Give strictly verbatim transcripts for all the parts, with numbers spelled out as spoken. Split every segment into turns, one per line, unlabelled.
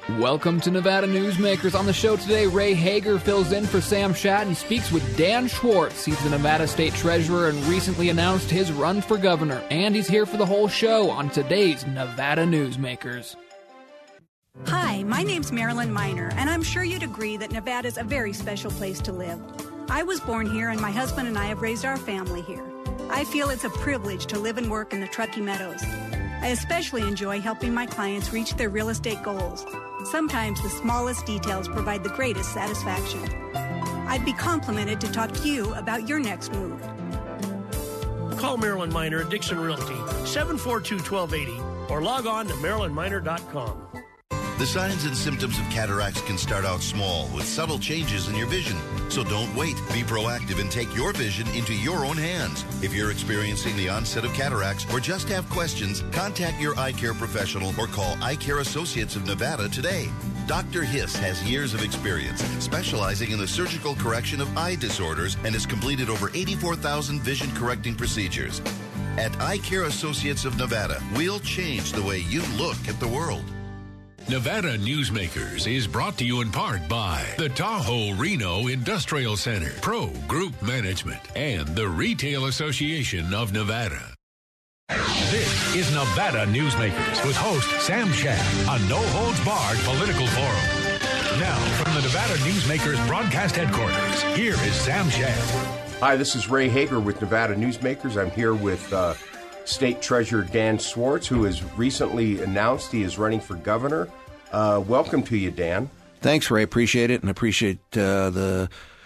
Welcome to Nevada Newsmakers. On the show today, Ray Hager fills in for Sam Schatt and speaks with Dan Schwartz. He's the Nevada State Treasurer and recently announced his run for governor. And he's here for the whole show on today's Nevada Newsmakers.
Hi, my name's Marilyn Miner, and I'm sure you'd agree that Nevada's a very special place to live. I was born here, and my husband and I have raised our family here. I feel it's a privilege to live and work in the Truckee Meadows. I especially enjoy helping my clients reach their real estate goals. Sometimes the smallest details provide the greatest satisfaction. I'd be complimented to talk to you about your next move.
Call Marilyn Miner at Dixon Realty, seven four two, one two eight zero, or log on to marilyn miner dot com.
The signs and symptoms of cataracts can start out small with subtle changes in your vision. So don't wait. Be proactive and take your vision into your own hands. If you're experiencing the onset of cataracts or just have questions, contact your eye care professional or call Eye Care Associates of Nevada today. Doctor Hiss has years of experience specializing in the surgical correction of eye disorders and has completed over eighty-four thousand vision correcting procedures. At Eye Care Associates of Nevada, we'll change the way you look at the world.
Nevada Newsmakers is brought to you in part by the Tahoe Reno Industrial Center, Pro Group Management, and the Retail Association of Nevada. This is Nevada Newsmakers with host Sam Schatt on No Holds Barred Political Forum. Now, from the Nevada Newsmakers broadcast headquarters, here is Sam Schatt.
Hi, this is Ray Hager with Nevada Newsmakers. I'm here with uh, State Treasurer Dan Schwartz, who has recently announced he is running for governor. Uh, welcome to you, Dan.
Thanks, Ray. Appreciate it, and appreciate uh, the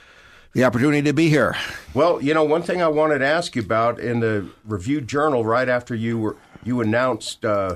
the opportunity to be here.
Well, you know, one thing I wanted to ask you about in the Review Journal, right after you were you announced uh,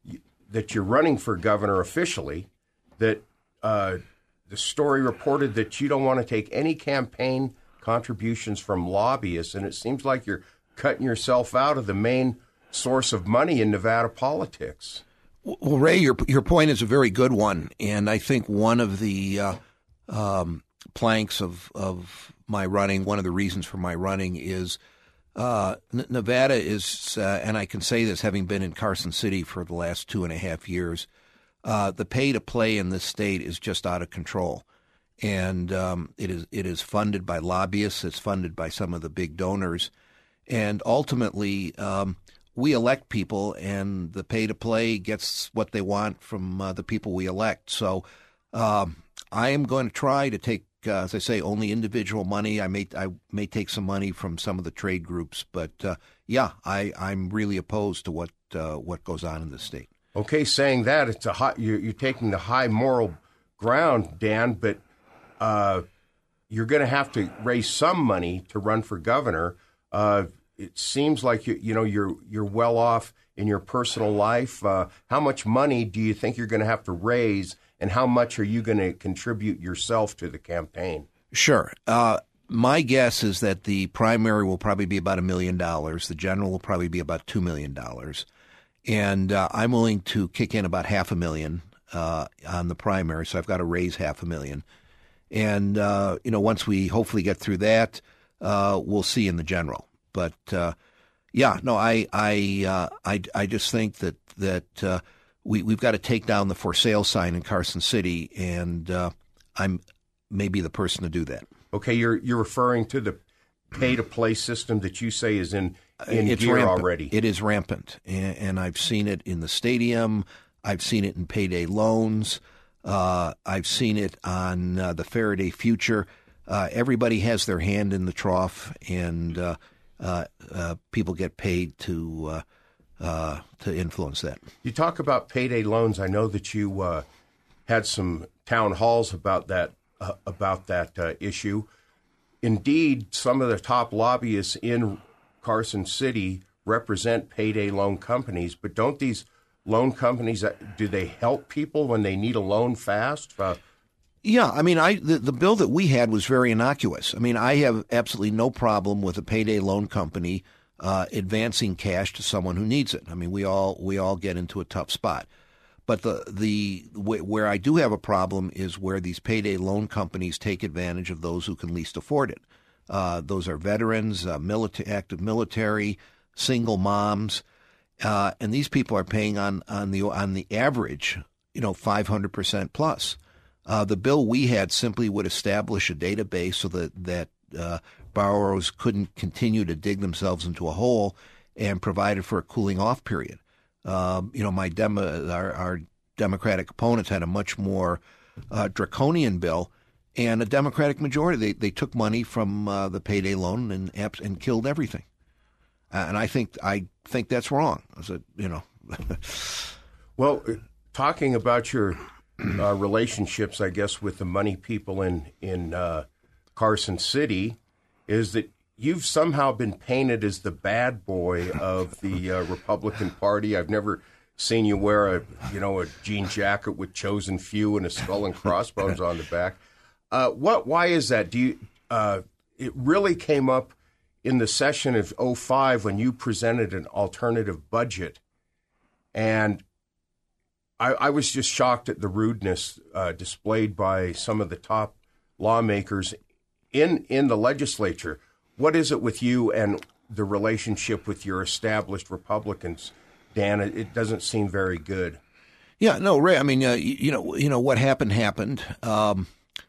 that you're running for governor officially, that uh, the story reported that you don't want to take any campaign contributions from lobbyists, and it seems like you're cutting yourself out of the main source of money in Nevada politics.
Well, Ray, your your point is a very good one, and I think one of the uh, um, planks of of my running, one of the reasons for my running is uh, N- Nevada is, uh, and I can say this having been in Carson City for the last two and a half years, uh, the pay to play in this state is just out of control, and um, it is it is funded by lobbyists, it's funded by some of the big donors, and ultimately. Um, We elect people, and the pay-to-play gets what they want from uh, the people we elect. So um, I am going to try to take, uh, as I say, only individual money. I may I may take some money from some of the trade groups, but uh, yeah, I, I'm really opposed to what uh, what goes on in the state.
Okay, saying that, it's a high, you're, you're taking the high moral ground, Dan, but uh, you're going to have to raise some money to run for governor. Uh, It seems like you, you know you're you're well off in your personal life. Uh, how much money do you think you're going to have to raise, and how much are you going to contribute yourself to the campaign?
Sure. Uh, my guess is that the primary will probably be about a million dollars. The general will probably be about two million dollars, and uh, I'm willing to kick in about half a million uh, on the primary. So I've got to raise half a million, and uh, you know once we hopefully get through that, uh, we'll see in the general. But uh, yeah, no, I I uh, I I just think that that uh, we we've got to take down the for sale sign in Carson City, and uh, I'm maybe the person to do that.
Okay, you're you're referring to the pay to play system that you say is in in
it's
gear
rampant.
already.
It is rampant, and, and I've seen it in the stadium. I've seen it in payday loans. Uh, I've seen it on uh, the Faraday Future. Uh, everybody has their hand in the trough, and uh, Uh, uh, people get paid to uh, uh, to influence that.
You talk about payday loans. I know that you uh, had some town halls about that uh, about that uh, issue. Indeed, some of the top lobbyists in Carson City represent payday loan companies, but don't these loan companies, do they help people when they need a loan fast? Uh,
Yeah, I mean, I the, the bill that we had was very innocuous. I mean, I have absolutely no problem with a payday loan company uh, advancing cash to someone who needs it. I mean, we all we all get into a tough spot. But the the where I do have a problem is where these payday loan companies take advantage of those who can least afford it. Uh, those are veterans, uh, military, active military, single moms, uh, and these people are paying on on the on the average, you know, five hundred percent plus. Uh, the bill we had simply would establish a database so that, that uh, borrowers couldn't continue to dig themselves into a hole, and provided for a cooling off period. Um, you know, my demo, our, our Democratic opponents had a much more uh, draconian bill, and a Democratic majority. They they took money from uh, the payday loan and and killed everything. Uh, and I think I think that's wrong. So, you know.
Well, talking about your uh, relationships, I guess, with the money people in in uh, Carson City, is that you've somehow been painted as the bad boy of the uh, Republican Party. I've never seen you wear a, you know, a jean jacket with chosen few and a skull and crossbones on the back. Uh, what? Why is that? Do you? Uh, it really came up in the session of oh five when you presented an alternative budget, and I, I was just shocked at the rudeness uh, displayed by some of the top lawmakers in in the legislature. What is it with you and the relationship with your established Republicans, Dan? It, it doesn't seem very good.
Yeah, no, Ray. I mean, uh, you, you know, you know what happened happened. Um,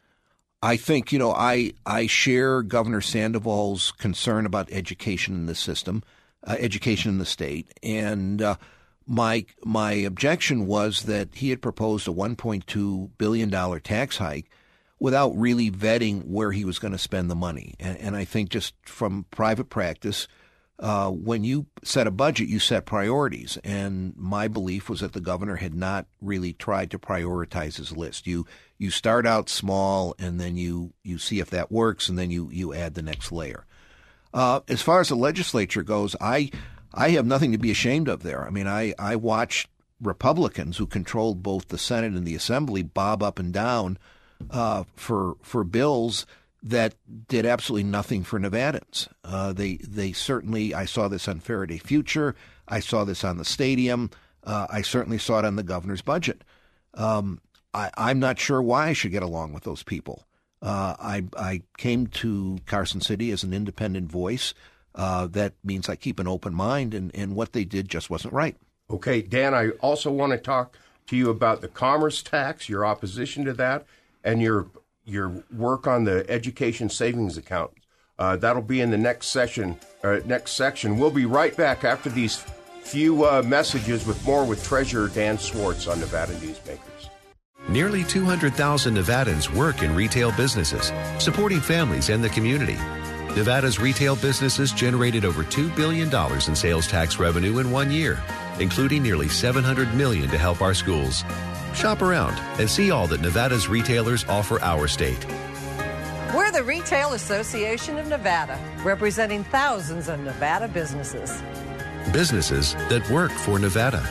I think you know I I share Governor Sandoval's concern about education in the system, uh, education in the state, and uh, my my objection was that he had proposed a one point two billion dollars tax hike without really vetting where he was going to spend the money. And, and I think just from private practice, uh, when you set a budget, you set priorities. And my belief was that the governor had not really tried to prioritize his list. You you start out small, and then you, you see if that works, and then you, you add the next layer. Uh, as far as the legislature goes, I I have nothing to be ashamed of there. I mean, I, I watched Republicans who controlled both the Senate and the Assembly bob up and down Uh, for for bills that did absolutely nothing for Nevadans. Uh, they they certainly, I saw this on Faraday Future. I saw this on the stadium. Uh, I certainly saw it on the governor's budget. Um, I, I'm not sure why I should get along with those people. Uh, I I came to Carson City as an independent voice. Uh, that means I keep an open mind, and, and what they did just wasn't right.
Okay, Dan, I also want to talk to you about the commerce tax, your opposition to that, and your your work on the education savings account. Uh, that'll be in the next session, uh, next section. We'll be right back after these few uh, messages with more with Treasurer Dan Schwartz on Nevada Newsmakers.
Nearly two hundred thousand Nevadans work in retail businesses, supporting families and the community. Nevada's retail businesses generated over two billion dollars in sales tax revenue in one year, including nearly seven hundred million dollars to help our schools. Shop around and see all that Nevada's retailers offer our state.
We're the Retail Association of Nevada, representing thousands of Nevada businesses.
Businesses that work for Nevada.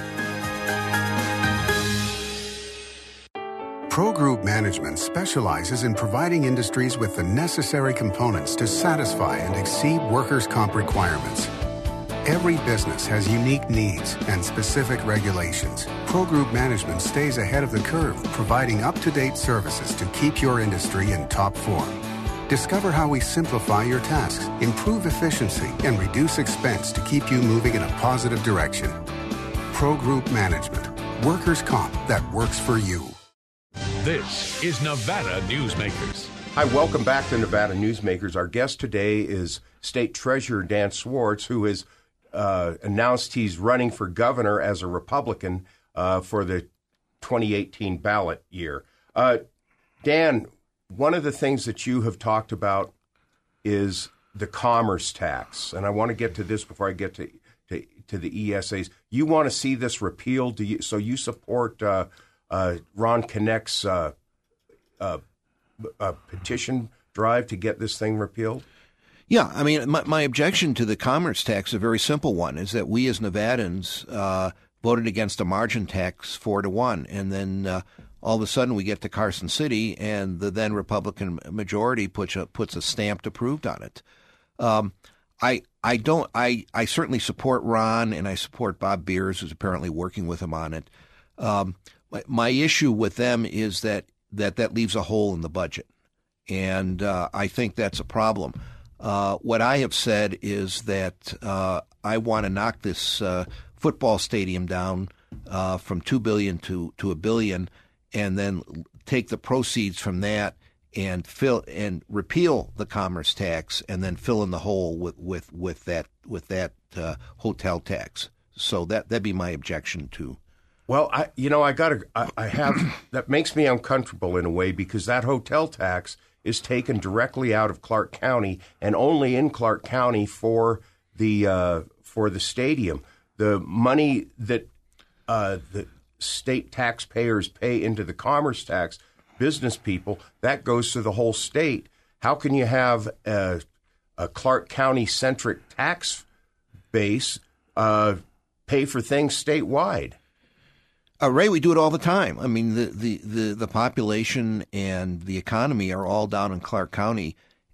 Pro Group Management specializes in providing industries with the necessary components to satisfy and exceed workers' comp requirements. Every business has unique needs and specific regulations. Pro Group Management stays ahead of the curve, providing up-to-date services to keep your industry in top form. Discover how we simplify your tasks, improve efficiency, and reduce expense to keep you moving in a positive direction. Pro Group Management. Workers' comp that works for you.
This is Nevada Newsmakers.
Hi, welcome back to Nevada Newsmakers. Our guest today is State Treasurer Dan Schwartz, who has uh, announced he's running for governor as a Republican uh, for the twenty eighteen ballot year. Uh, Dan, one of the things that you have talked about is the commerce tax, and I want to get to this before I get to to, to the E S As. You want to see this repealed, do you, so you support uh, uh, Ron Kinect's uh, uh, uh, petition drive to get this thing repealed?
Yeah, I mean, my, my objection to the commerce tax is a very simple one, is that we as Nevadans uh, voted against a margin tax four to one, and then uh, all of a sudden we get to Carson City, and the then Republican majority puts a, puts a stamped approved on it. Um, I I don't I, I certainly support Ron, and I support Bob Beers, who's apparently working with him on it. Um, my, my issue with them is that that, that leaves a hole in the budget, and uh, I think that's a problem. Uh, what I have said is that uh, I want to knock this uh, football stadium down uh, from two billion to to a billion, and then take the proceeds from that and fill and repeal the commerce tax, and then fill in the hole with with, with that with that uh, hotel tax. So that that'd be my objection to.
Well, I you know I got to I, I have that makes me uncomfortable in a way, because that hotel tax is taken directly out of Clark County and only in Clark County for the uh, for the stadium. The money that uh, the state taxpayers pay into the commerce tax, business people, that goes to the whole state. How can you have a, a Clark County centric tax base uh, pay for things statewide?
Uh, Ray, we do it all the time. I mean, the, the, the, the population and the economy are all down in Clark County.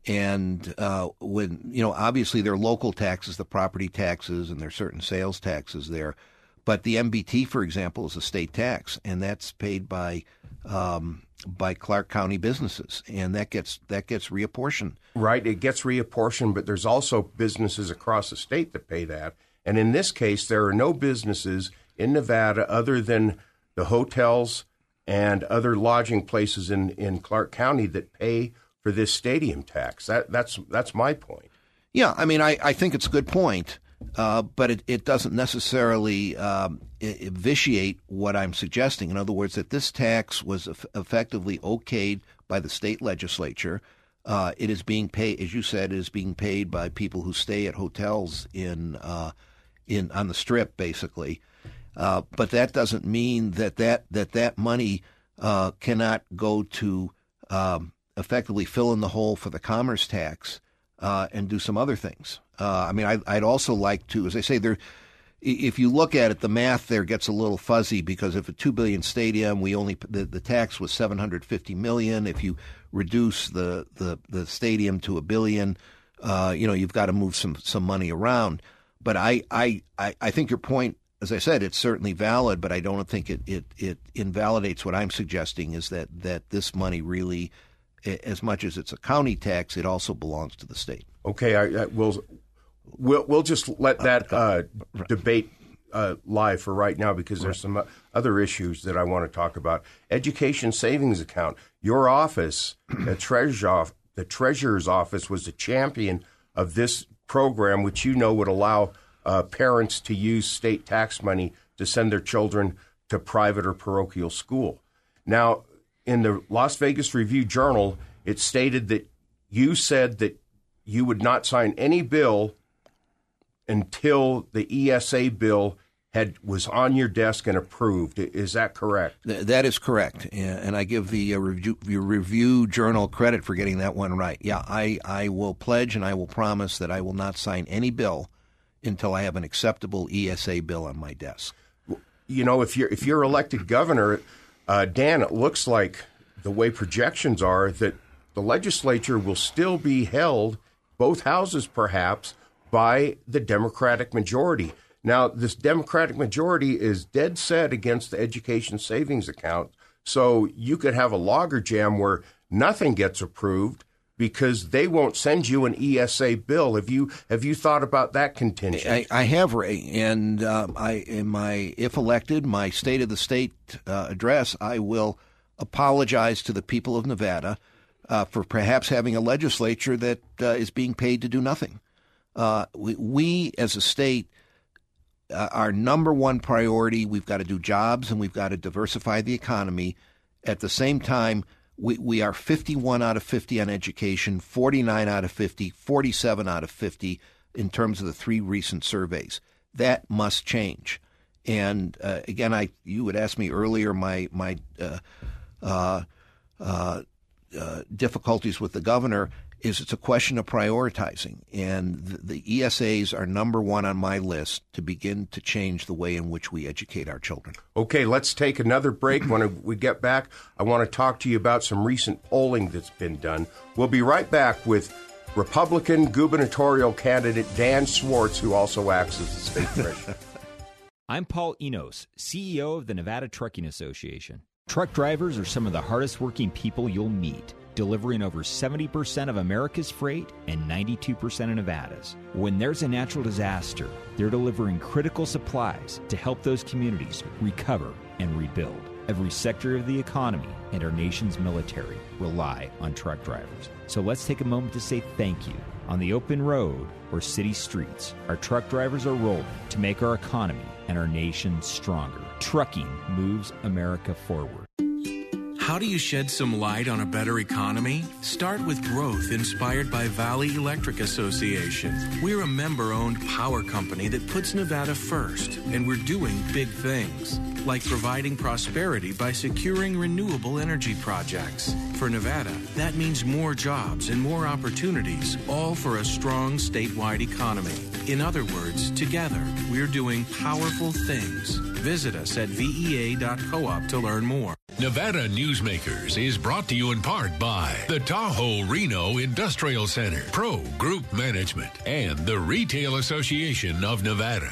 And uh, when, you know, obviously there are local taxes, the property taxes, and there are certain sales taxes there. But the M B T, for example, is a state tax, and that's paid by um, by Clark County businesses, and that gets that gets reapportioned.
Right, it gets reapportioned, but there's also businesses across the state that pay that. And in this case, there are no businesses in Nevada other than the hotels and other lodging places in, in Clark County that pay for this stadium tax. That that's that's my point.
Yeah, I mean, I, I think it's a good point, uh, but it, it doesn't necessarily um, I- vitiate what I'm suggesting. In other words, that this tax was eff- effectively okayed by the state legislature. Uh, it is being paid, as you said, it is being paid by people who stay at hotels in uh, in on the Strip, basically. Uh, but that doesn't mean that that that, that money uh, cannot go to um, effectively fill in the hole for the commerce tax uh, and do some other things. Uh, I mean, I, I'd also like to, as I say, there. If you look at it, the math there gets a little fuzzy, because if a two billion stadium, we only the, the tax was seven hundred fifty million. If you reduce the, the, the stadium to a billion, uh, you know, you've got to move some some money around. But I I, I, I think your point, as I said, it's certainly valid, but I don't think it, it, it invalidates what I'm suggesting, is that, that this money really, as much as it's a county tax, it also belongs to the state.
Okay, I, I will we'll we'll just let that uh, debate uh, lie for right now, because there's some other issues that I want to talk about. Education savings account. Your office, the treasurer, the treasurer's office, was a champion of this program, which you know would allow Uh, parents to use state tax money to send their children to private or parochial school. Now, in the Las Vegas Review-Journal, it stated that you said that you would not sign any bill until the E S A bill had was on your desk and approved. Is that correct?
Th- that is correct, and I give the uh, review, Review-Journal credit for getting that one right. Yeah, I, I will pledge and I will promise that I will not sign any bill until I have an acceptable E S A bill on my desk.
You know, if you're if you're elected governor, uh, Dan, it looks like the way projections are that the legislature will still be held, both houses perhaps, by the Democratic majority. Now, this Democratic majority is dead set against the education savings account, so you could have a logjam where nothing gets approved, because they won't send you an E S A bill. Have you have you thought about that contingent?
I, I have, Ray, and um, I in my if elected, my State of the State uh, address, I will apologize to the people of Nevada uh, for perhaps having a legislature that uh, is being paid to do nothing. Uh, we, we as a state, uh, our number one priority, we've got to do jobs and we've got to diversify the economy. At the same time, We we are fifty-one out of fifty on education, forty-nine out of fifty, forty-seven out of fifty in terms of the three recent surveys. That must change. And uh, again, I you would ask me earlier my my uh, uh, uh, uh, difficulties with the governor is it's a question of prioritizing. And the, the E S As are number one on my list to begin to change the way in which we educate our children. Okay, let's take another break. When we get back, I want to talk to you about some recent polling that's been done. We'll be right back with Republican gubernatorial candidate Dan Schwartz, who also acts as the state treasurer.
I'm Paul Enos, C E O of the Nevada Trucking Association. Truck drivers are some of the hardest working people you'll meet. delivering over seventy percent of America's freight and ninety-two percent of Nevada's. When there's a natural disaster, they're delivering critical supplies to help those communities recover and rebuild. Every sector of the economy and our nation's military rely on truck drivers. So let's take a moment to say thank you. On the open road or city streets, our truck drivers are rolling to make our economy and our nation stronger. Trucking moves America forward.
How do you shed some light on a better economy? Start with growth inspired by Valley Electric Association. We're a member-owned power company that puts Nevada first, and we're doing big things, like providing prosperity by securing renewable energy projects. For Nevada, that means more jobs and more opportunities, all for a strong statewide economy. In other words, together, we're doing powerful things. Visit us at V E A dot coop to learn more.
Nevada Newsmakers is brought to you in part by the Tahoe Reno Industrial Center, Pro Group Management, and the Retail Association of Nevada.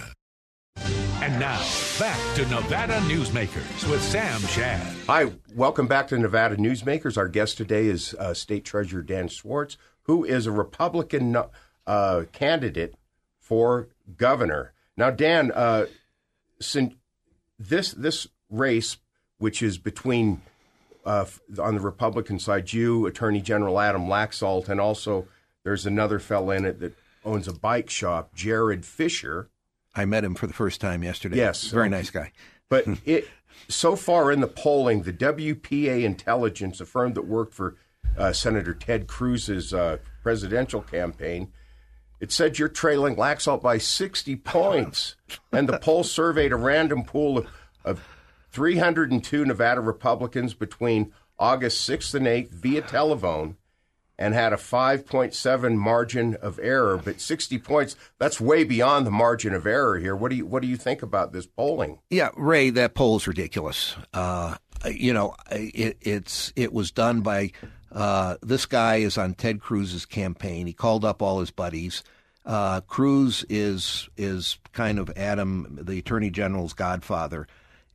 And now, back to Nevada Newsmakers with Sam Shad.
Hi, welcome back to Nevada Newsmakers. Our guest today is uh, State Treasurer Dan Schwartz, who is a Republican uh, candidate for governor. Now, Dan, uh, since this this race, which is between, uh, on the Republican side, you, Attorney General Adam Laxalt, and also there's another fellow in it that owns a bike shop, Jared Fisher.
I met him for the first time yesterday.
Yes.
Very nice guy.
But it so far in the polling, the W P A Intelligence, a firm that worked for uh, Senator Ted Cruz's uh, presidential campaign, it said you're trailing Laxalt by sixty points. And the poll surveyed a random pool of, of three hundred two Nevada Republicans between August sixth and eighth via telephone, and had a five point seven margin of error. But sixty points, that's way beyond the margin of error here. What do you what do you think about this polling?
Yeah, Ray, that poll is ridiculous. Uh, you know, it, it's it was done by uh, this guy is on Ted Cruz's campaign. He called up all his buddies. Uh, Cruz is is kind of Adam, the Attorney General's godfather,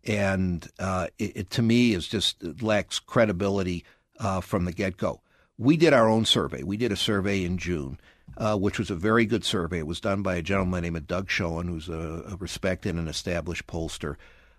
and uh, it, it to me is just it lacks credibility uh, from the get-go. We did our own survey. We did a survey in June, uh, which was a very good survey. It was done by a gentleman named Doug Schoen, who's a, a respected and established pollster.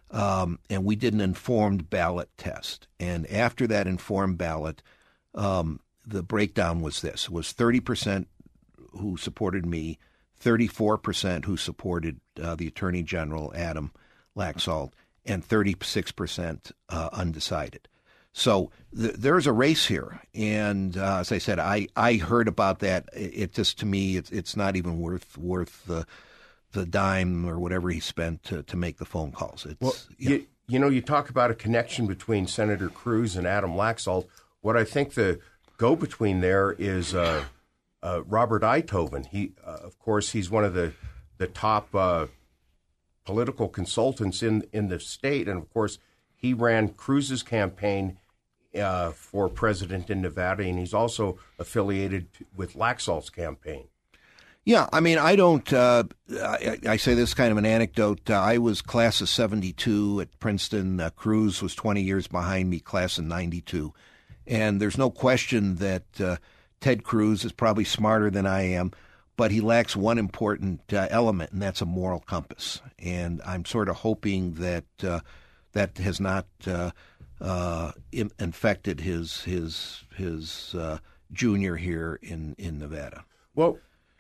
Um, and we did an informed ballot test. And after that informed ballot, um, the breakdown was this. It was thirty percent who supported me, thirty-four percent who supported uh, the Attorney General, Adam Laxalt, and thirty-six percent uh, undecided. So th- there's a race here, and uh, as I said, I, I heard about that. It, it just to me, it's it's not even worth worth the the dime or whatever he spent to, to make the phone calls. It's,
well,
yeah.
you, you know, you talk about a connection between Senator Cruz and Adam Laxalt. What I think the go-between there is uh, uh, Robert Einthoven. He, uh, of course, he's one of the the top uh, political consultants in in the state, and of course, he ran Cruz's campaign uh, for president in Nevada, and he's also affiliated with Laxalt's campaign.
Yeah, I mean, I don't, uh, I, I say this kind of an anecdote. Uh, I was class of seventy-two at Princeton. Uh, Cruz was twenty years behind me, class of ninety-two. And there's no question that uh, Ted Cruz is probably smarter than I am, but he lacks one important uh, element, and that's a moral compass. And I'm sort of hoping that uh, that has not uh, uh, in- infected his his his uh, junior here in, in Nevada.
Well,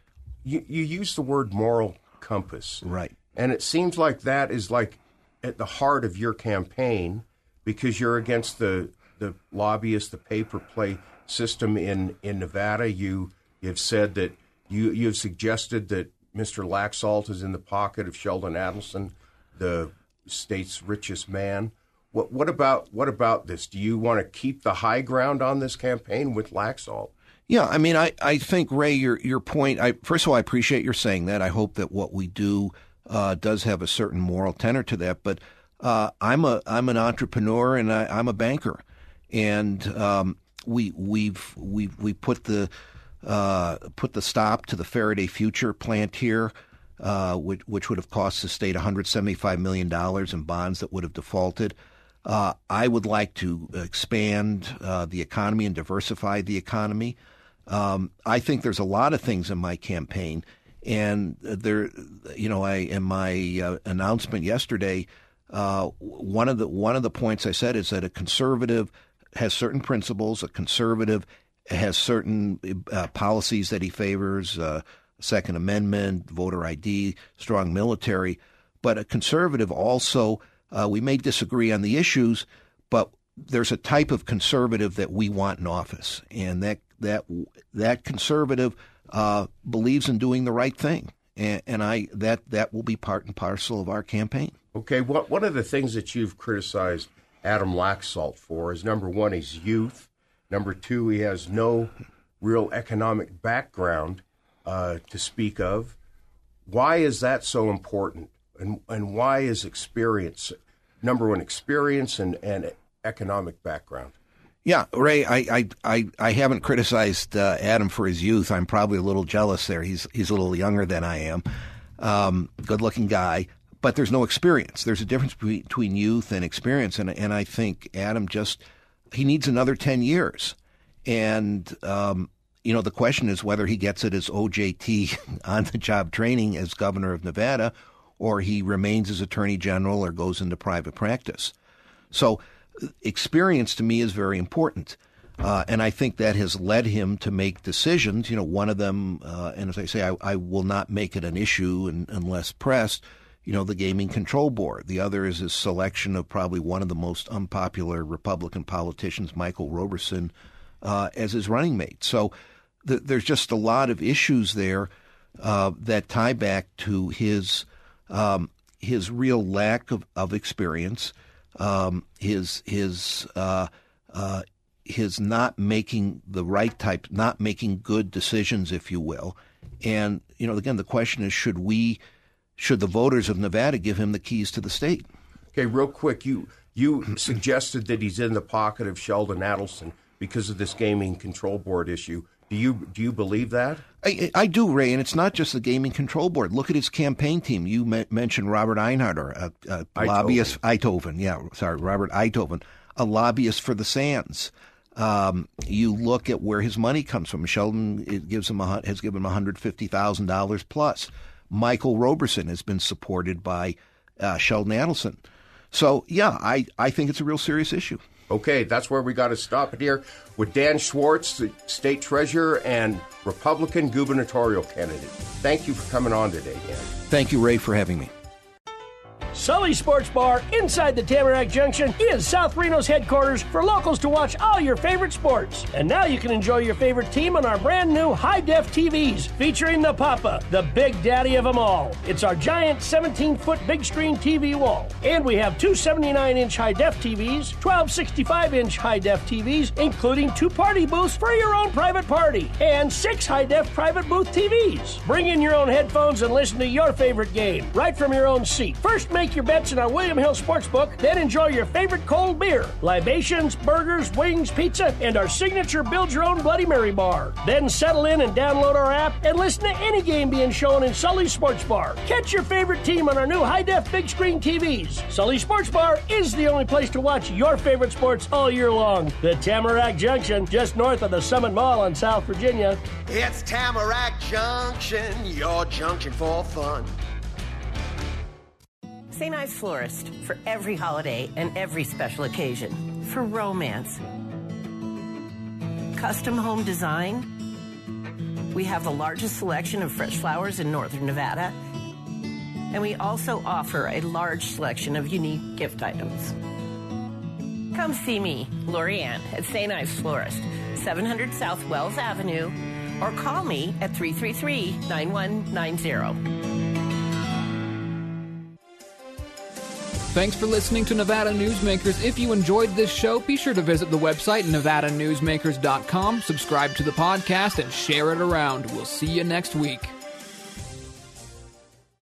you you use the word moral compass,
right?
And it seems like that is like at the heart of your campaign, because you're against the the lobbyist, the pay-per-play system in, in Nevada. You you've said that you you've suggested that Mister Laxalt is in the pocket of Sheldon Adelson, the state's richest man. What what about what about this? Do you want to keep the high ground on this campaign with Laxalt?
Yeah, I mean, I, I think, Ray, your your point, I, first of all, I appreciate your saying that. I hope that what we do uh, does have a certain moral tenor to that. But uh, I'm a I'm an entrepreneur and I, I'm a banker, and um, we we've we we put the uh, put the stop to the Faraday Future plant here, uh, which which would have cost the state one hundred seventy-five million dollars in bonds that would have defaulted. Uh, I would like to expand uh, the economy and diversify the economy. Um, I think there's a lot of things in my campaign, and there, you know, I in my uh, announcement yesterday, uh, one of the one of the points I said is that a conservative has certain principles. A conservative has certain uh, policies that he favors: uh, Second Amendment, voter I D, strong military. But a conservative also, uh, we may disagree on the issues, but there's a type of conservative that we want in office, and that that that conservative uh, believes in doing the right thing, and, and I that that will be part and parcel of our campaign.
Okay, what one of the things that you've criticized Adam Laxalt for is, number one, his youth. Number two, he has no real economic background uh, to speak of. Why is that so important, and and why is experience number one, experience and and economic background?
Yeah, Ray, I I, I, I haven't criticized uh, Adam for his youth. I'm probably a little jealous there. He's he's a little younger than I am. Um, good-looking guy, but there's no experience. There's a difference between, between youth and experience, and and I think Adam just he needs another ten years. And um, you know, the question is whether he gets it as O J T on-the-job training as governor of Nevada, or he remains as attorney general or goes into private practice. So experience to me is very important. Uh, and I think that has led him to make decisions. You know, one of them, uh, and as I say, I, I will not make it an issue in, unless pressed, you know, the Gaming Control Board. The other is his selection of probably one of the most unpopular Republican politicians, Michael Roberson, uh, as his running mate. So th- there's just a lot of issues there uh, that tie back to his um, his real lack of, of experience. Um, his his uh, uh, his not making the right type, not making good decisions, if you will, and you know, again, the question is, should we, should the voters of Nevada give him the keys to the state?
Okay, real quick, you you suggested that he's in the pocket of Sheldon Adelson because of this Gaming Control Board issue. Do you do you believe that?
I, I do, Ray, and it's not just the Gaming Control Board. Look at his campaign team. You me- mentioned Robert Einhardt, a, a Eitoven. lobbyist. Eitoven, yeah, sorry, Robert Eitoven, a lobbyist for the Sands. Um, you look at where his money comes from. Sheldon it gives him a, has given him one hundred fifty thousand dollars plus. Michael Roberson has been supported by uh, Sheldon Adelson. So, yeah, I, I think it's a real serious issue.
Okay, that's where we got to stop it here with Dan Schwartz, the state treasurer and Republican gubernatorial candidate. Thank you for coming on today, Dan.
Thank you, Ray, for having me.
Sully Sports Bar inside the Tamarack Junction is South Reno's headquarters for locals to watch all your favorite sports. And now you can enjoy your favorite team on our brand new high-def T Vs featuring the Papa, the big daddy of them all. It's our giant seventeen-foot big screen T V wall. And we have two seventy-nine inch high-def T Vs, twelve sixty-five inch high-def T Vs, including two party booths for your own private party, and six high-def private booth T Vs. Bring in your own headphones and listen to your favorite game right from your own seat. First, make your bets in our William Hill Sportsbook, then enjoy your favorite cold beer, libations, burgers, wings, pizza, and our signature build-your-own Bloody Mary bar. Then settle in and download our app and listen to any game being shown in Sully's Sports Bar. Catch your favorite team on our new high-def big screen T Vs. Sully Sports Bar is the only place to watch your favorite sports all year long. The Tamarack Junction, just north of the Summit Mall in South Virginia.
It's Tamarack Junction, your junction for fun.
Saint Ives Florist, for every holiday and every special occasion. For romance. Custom home design. We have the largest selection of fresh flowers in northern Nevada. And we also offer a large selection of unique gift items. Come see me, Lori Ann, at Saint Ives Florist, seven hundred South Wells Avenue, or call me at three three three, nine one nine zero.
Thanks for listening to Nevada Newsmakers. If you enjoyed this show, be sure to visit the website, nevada newsmakers dot com, subscribe to the podcast, and share it around. We'll see you next week.